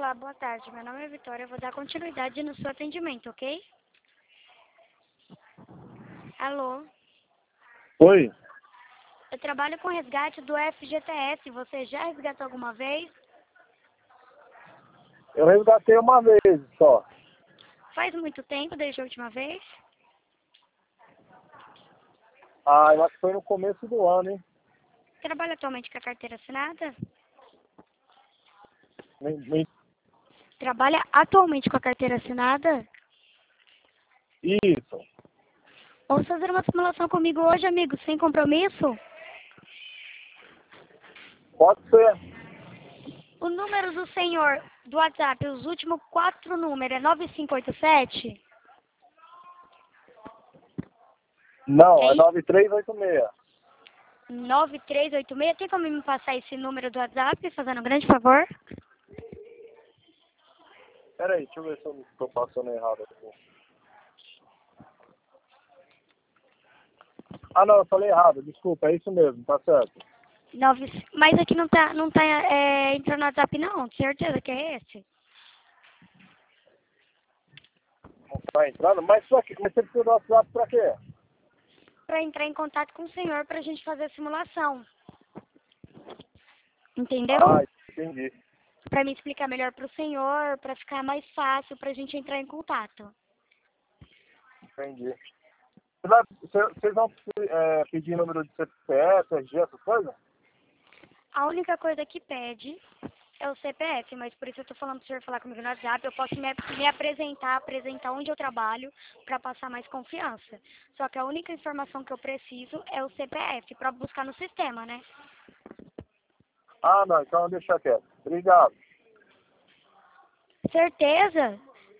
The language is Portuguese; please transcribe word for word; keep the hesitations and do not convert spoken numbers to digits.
Olá, boa tarde. Meu nome é Vitória. Eu vou dar continuidade no seu atendimento, ok? Alô? Oi, Eu trabalho com resgate do F G T S. Você já resgatou alguma vez? eu resgatei uma vez só. Faz muito tempo desde a última vez? Ah, eu acho que foi no começo do ano, hein? Trabalha atualmente com a carteira assinada? Nem- nem- Trabalha atualmente com a carteira assinada? Isso. Vamos fazer uma simulação comigo hoje, amigo, sem compromisso? Pode ser. O número do senhor do WhatsApp, os últimos quatro números, é nove cinco oito sete? Não, é É nove três oito seis. nove três oito seis? Tem como me passar esse número do WhatsApp, fazendo um grande favor? Pera aí, deixa eu ver se eu estou passando errado aqui. Ah, não, eu falei errado. Desculpa, é isso mesmo, tá certo. Nove... Mas aqui não tá, não tá é, entrando no WhatsApp não, certeza que é esse? Não tá entrando? Mas, pra quê? Mas você precisa do WhatsApp pra quê? Para entrar em contato com o senhor para a gente fazer a simulação. Entendeu? Ah, entendi. Para me explicar melhor para o senhor, para ficar mais fácil para a gente entrar em contato. Entendi. Você vai- você- Vocês vão é, pedir número de C P F, R G, essas coisas? A única coisa que pede é o C P F, mas por isso eu estou falando para o senhor falar comigo no WhatsApp. Eu posso me, me apresentar, apresentar onde eu trabalho para passar mais confiança. Só que a única informação que eu preciso é o C P F para buscar no sistema, né? Ah, não, então deixa quieto. Obrigado. Certeza?